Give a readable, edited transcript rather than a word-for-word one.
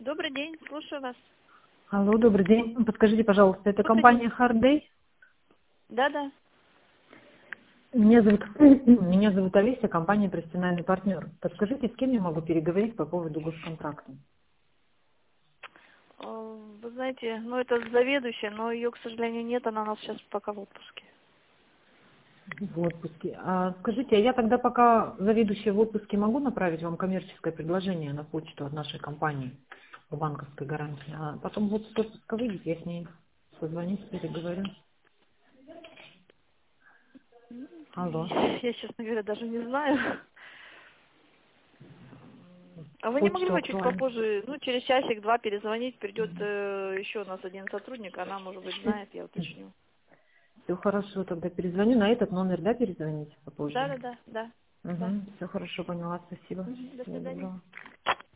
Добрый день, слушаю вас. Алло, добрый день. Подскажите, пожалуйста, это Добрый день. компания Hardday? Да-да. Меня зовут Олеся, компания «Профессиональный партнер». Подскажите, с кем я могу переговорить по поводу госконтракта? Вы знаете, ну это заведующая, но ее, к сожалению, нет, она у нас сейчас пока в отпуске. В отпуске. Скажите, а я тогда пока заведующая в отпуске могу направить вам коммерческое предложение на почту от нашей компании по банковской гарантии? А потом вот с отпуска выйдет, я с ней позвоню, переговорю. Алло. Я, честно говоря, даже не знаю. А вы не могли Почту бы чуть актуально. попозже, ну через часик-два перезвонить, придет еще у нас один сотрудник, она, может быть, знает, я уточню. Все хорошо, тогда перезвоню на этот номер, да, перезвоните попозже? Да-да-да, да. Угу, все хорошо, поняла, спасибо. До Всего свидания. доброго.